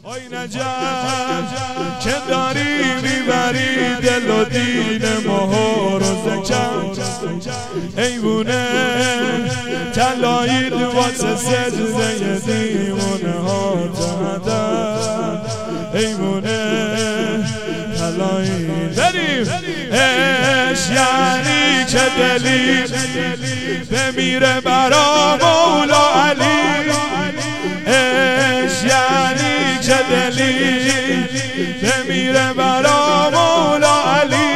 آی نجف که داری میبری دل و دین مهار و زکر ایوونه تلایید واسه سجده دیوونه ها جهدن ایوونه تلایید بریم عشق یعنی که دلی بمیره برا مولا علی عشق یعنی که دلی بمیره برا مولا علی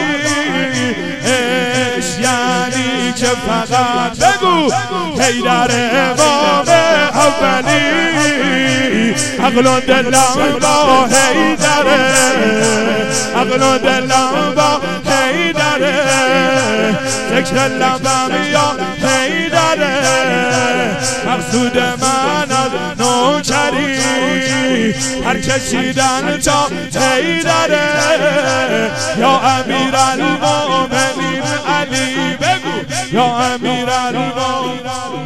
عشق یعنی که فقط بگو حیدر امام اولی عقل و دلم با حیدره عقل و دلم با حیدره ذکر لبم یا حیدره مقصود من از نوکری هر کشیدن تا حیدره یا امیر المؤمنین علی بگو یا امیر المؤمنین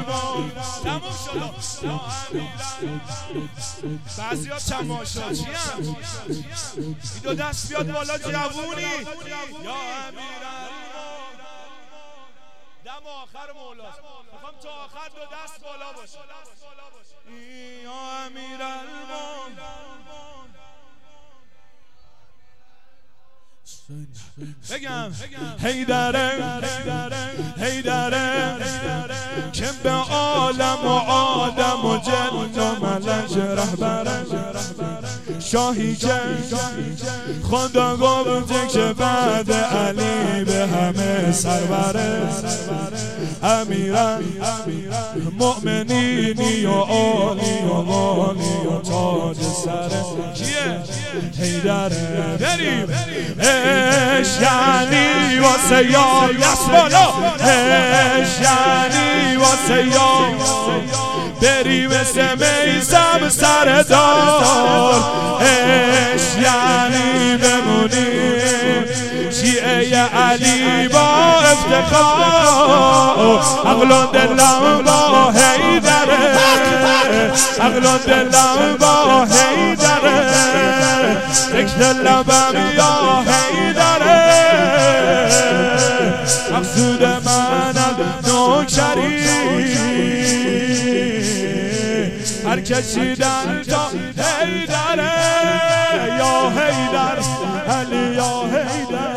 بعضی ها چماشا چی هم؟ این دو دست بیاد بالا جوونی یا امیر دم آخر مولاست میخوام تا آخر دو دست بالا باشه یا امیر بگم حیدره حیدره که به عالم و آدم و جن و ملک رهبره شاهی که خدا گفته که بعد علی به همه سربره امیران مؤمنینی و عالی و مالی و تاج سره کیه؟ حیدره بریم عشق یعنی واسه یار دست بالا عشق یعنی واسه یار بری مثل میثم سردار عشق یعنی بمونی شیعه علی با افتخار عقل و دلم با حیدره عقل و دلم با حیدره ذکر لبم یا حیدره مقصود من از نوکری هر کشیدن تا حیدره یا حیدر علی یا حیدر